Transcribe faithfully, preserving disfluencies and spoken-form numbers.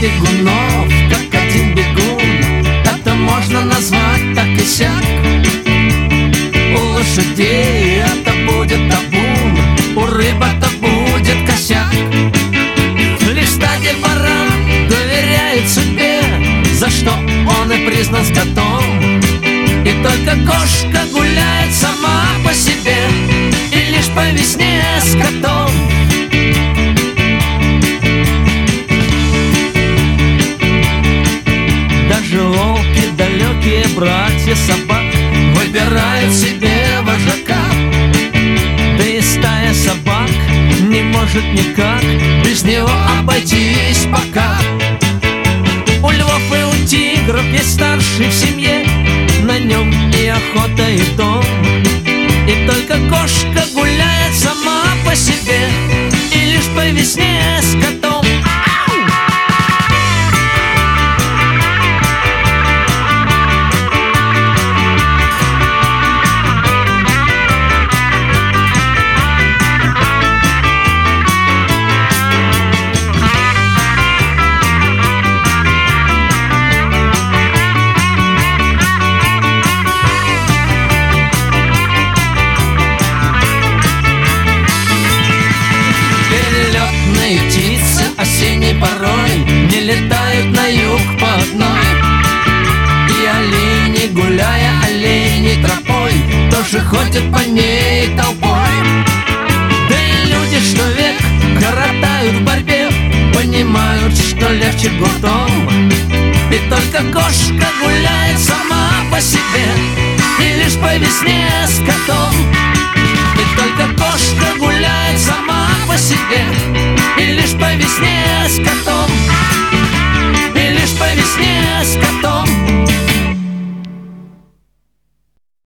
бегунов, как один бегун. Это можно назвать так и сяк. У лошадей это будет табун, у рыб это будет косяк. Лишь стадия баран доверяет судьбе, за что он и признан скотом. И только кошка гуляет сама по себе, и лишь по весне с котом. Даже волки, далекие братья собак, выбирают себе вожака. Да и стая собак не может никак без него обойтись пока. У львов и у тигров есть старший в семье, на нем и охота, и дом. И только кошка гуляет сама по себе, и лишь по весне с котом. Птицы осенней порой не летают на юг по одной. И олени, гуляя оленей тропой, тоже ходят по ней толпой. Да и люди, что век коротают в борьбе, понимают, что легче гуртом. И только кошка гуляет сама по себе, и лишь по весне с котом. И только кошка гуляет сама по себе, и лишь по весне с котом.